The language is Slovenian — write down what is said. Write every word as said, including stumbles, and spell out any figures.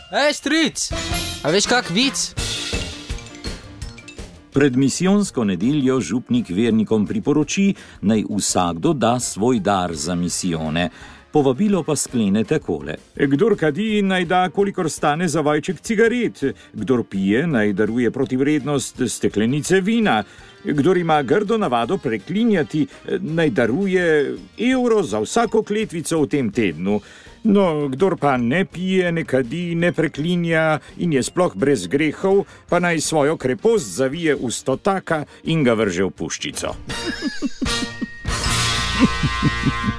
Ej, stric, a veš kak vic? Pred misijonsko nedeljo župnik vernikom priporoči, naj vsakdo da svoj dar za misijone. Povabilo pa sklene takole. Kdor kadi, naj da, kolikor stane za vajček cigaret. Kdor pije, naj daruje protivrednost steklenice vina. Kdor ima grdo navado preklinjati, naj daruje evro za vsako kletvico v tem tednu. No, kdor pa ne pije, ne kadi, ne preklinja in je sploh brez grehov, pa naj svojo krepost zavije v stotaka in ga vrže v puščico.